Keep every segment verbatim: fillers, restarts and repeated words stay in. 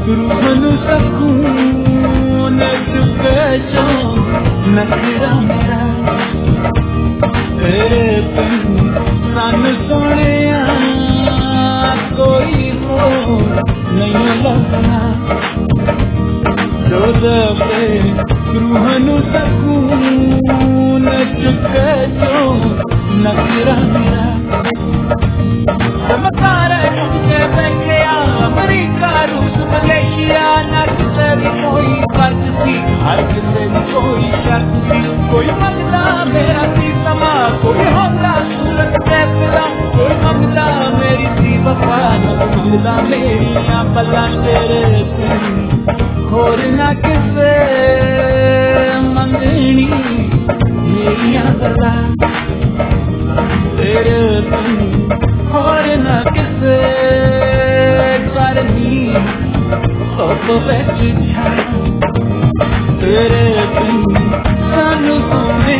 रूह नू सकून चुके जो नखरा मेरा तेरे बिन सन सोने कोई हो नहीं लगना जो दबे रूह नू सकून चुके जो नखरा मेरा चमकारा चुके बैठे अमरीका रूस मलेशिया न किसे भी कोई फर्क थी हर किसे भी कोई शर्त थी कोई मंगता मेरा सी समा कोई होता सूरत कैफला कोई मंगता मेरी सी वफा न मंगता मेरी पला तेरे खोर न किसे मंगनी मेरी गला तेरे और न किसे करनी अब बैठ तेरे बिन सानू सोने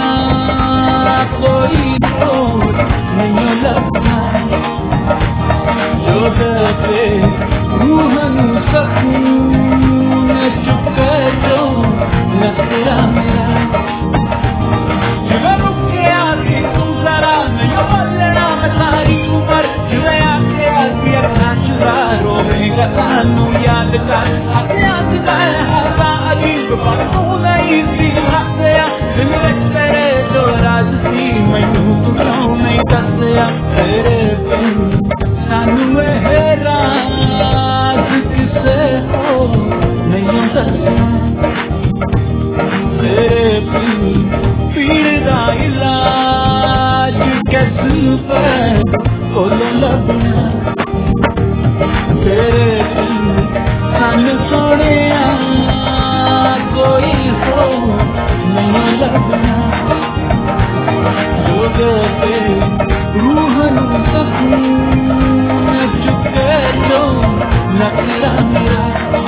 कोई तो नहीं लगना जो दबे रूह नू सकून चुके जो नखरा मेरा जिवे रुके आती तू जरा नहीं बोलना मैं सारी उम्र जिवे आके आती अखा चुरा रोवेगा सानू याद कर हक याद कर हसा अजीब पर तू नहीं सी हसया दिल विच तेरे जो राज सी मैनू तू क्यों नहीं दसया तेरे बिन सानू ए राज किसे हो नहीं दसना तेरे बिन पीड़ दा इलाज कैसे पर कोलो लगना तेरे बिन सन सोने कोई हो नहीं लगना जो दबे रूह नू सकून चुके जो नखरा मेरा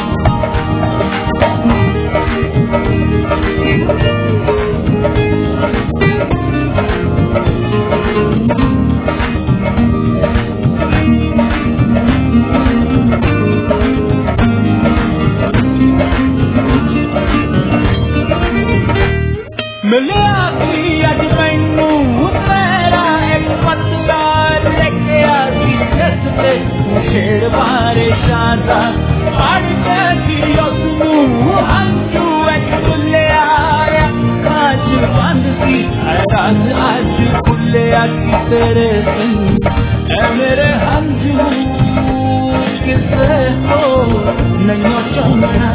मिले आखी अज मैनू तेरा एक पतला लेके आती जसते छेड़ बारे शादा पढ़ के उसनू हंसू एक खुले आया आज बंद सी रात आज खुले आती तेरे बिन ऐ मेरे हंसू किसे हो नहीं चुनना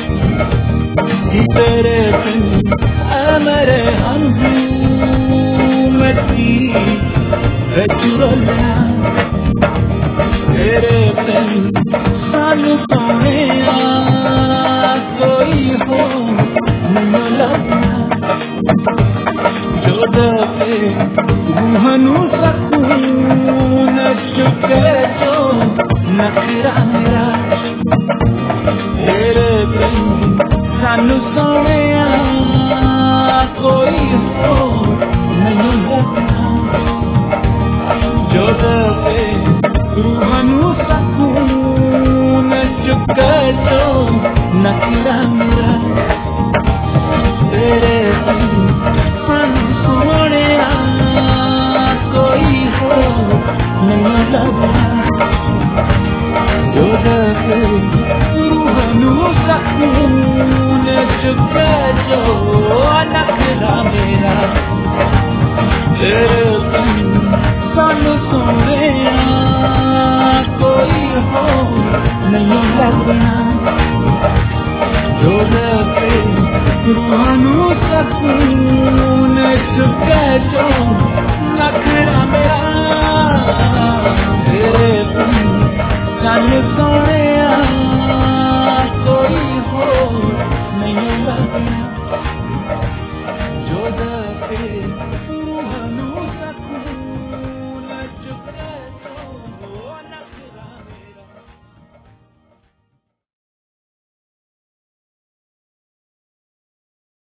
तेरे बिन मेरे हंसू में थी चुरल